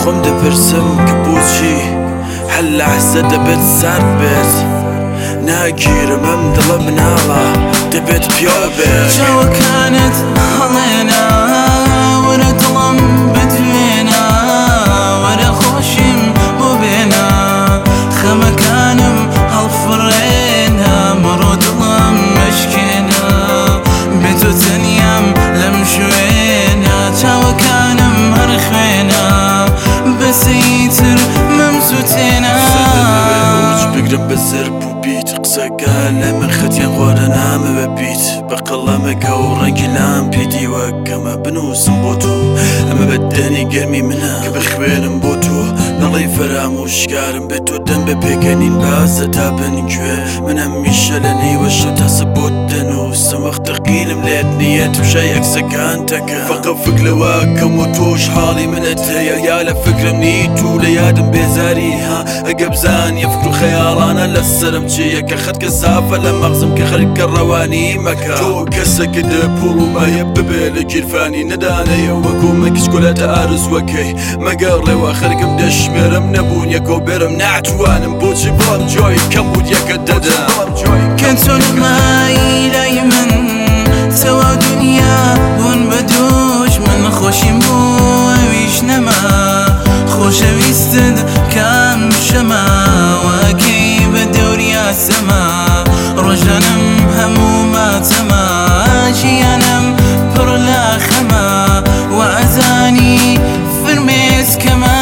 خۆم دەپرسم کە بۆچی هەر لەحزە دەبێت سارد بێت ناگیرم ئەم دڵە مناڵە دەبێت پیاو بێت چاوەکانت هەڵێنا وەرە دڵم بتوێنا وەرە خۆشیم بۆ بێنا خەمەکانم هەڵفڕێنا مەڕۆ دڵم مەشکێنا بێ تۆ تەنیام لەم شوێنە چاوەکانم هەر خوێنە بەسەیتر مەمزوتێنا بگرم بە زرب و بیت قسەکە لە من خەتیان خوارە نامە بە بیت بە قەڵەمەکە و ڕەنگی لام پێدیوە کەمە بنووسم بۆ تۆ ئەمە بەدەنی گەرمی منە کە بخوێنم بۆ تۆ نەڵی فەرامۆشکارم بێت تۆ دەم بە پێکەنین بازە تا بنگوێ منەم میشە لە نێوە شە تاسە بۆ دەنووسم وەختە قینم لێت نییە توشای ئەکسەکان تەکە فەقە فکرەوە کەم و تۆش حاڵی منت هەیە یا لە فکرم نیت و لە یادم بێزاری ها ئەگە بزانیە فکر و خەیاڵانە لەسرم چیە کە خەتکە سافە لە مەغزم کە خەریکە ڕەوانی مەکە تۆ کەسێکە دەپوڵ و مایە ببێ لە گیرفانی نەدانەیە وەکو مەکیچکۆلاتە ئارزوەکەی مەگەر ڕێوە خەرکم دەشمێرم نەبوون یەکە و بێرم ناتوانم بۆچی بڵم جۆی کەم بود یەکە دەدەم کە تۆ نمایی لای من سەوا دنیا بوون بە دوش من خۆشیم بۆ ئەویش نەما خۆشەویستت کام شەما وەکەی بە دەوریا سەما ڕۆژانم هەموو ماتەما ژیانم پڕ لە خەما و ئەزانی فرمێسکەما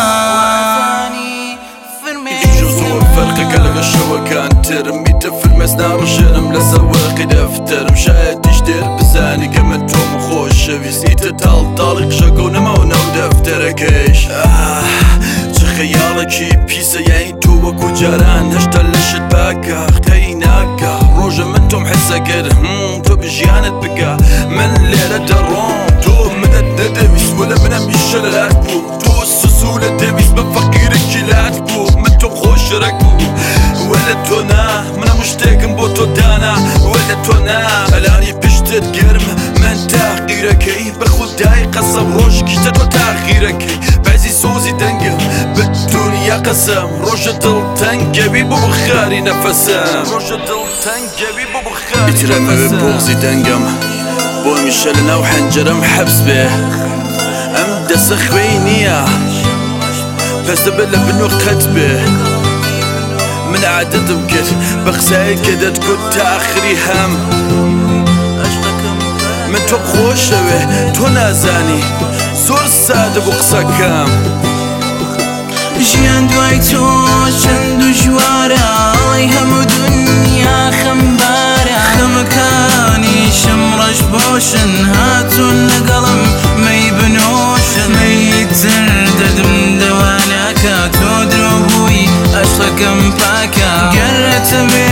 زۆر فەرقەکە لەگە شەوەکان ترم میتە فرمێس ناڕژێنم لەسەر وەرەقی دەفتەرم شایەتیش دێر بزانی کە من تۆم خۆشەویستیتە تاڵتاڵی قشەکە و نەماوە ناو دەفتەرەکەیش چ خەیاڵێکی پیسە یانی تۆ وەکو جاران هەشتا لەشت باکە قەی ناکە ڕۆژە من تۆم حسە کرد تۆ بژیانت بکە من لێرە دەڕۆم تۆ منت نەدەویست وەلە منە میشە لەلات بوو تۆ سوسولە دەویست بە فەقیرێکی لات بوو من تۆم خۆشەرەک بوو وەلە تۆ نا منە شتێکم بۆ تۆ دانا وەلە تۆ نا ئەلانی پشتت گەرم من تاقیرەکەی بە خودای قەسەم ڕۆژکیشتە تۆ تاخیرەکەی بەزی سۆزی دەنگم بە دنیا قەسەم ڕۆژە دڵ تەنگەوی بۆ بخاری نەفەسم ڕۆژە دڵ تەنگەوی بۆ بخاری ئیترەمەوێ بۆغزی دەنگم بۆ میشە لە ناو حەنجەرەم حەبس بێ ئەم دەسە خوێی نییە پەس دەبێت لە بنۆ قەت بێ من عادەتم کرد بە قسایی کە دەتگوت تا ئاخری هەم من تۆم خۆشەوێ تۆ نازانی زۆر سادە بۆ قسەکەم ژیان دوای تۆ چەند دوژوارە ئەڵی هەموو دنیا خەمبارە خەمەکانیشم ڕەش بۆشن هاتوون لەگەڵم مەی بنۆشن مەیتر دەردم دەوانەکە تۆ درۆ بووی عەشقەکەم پاکە گەرەتە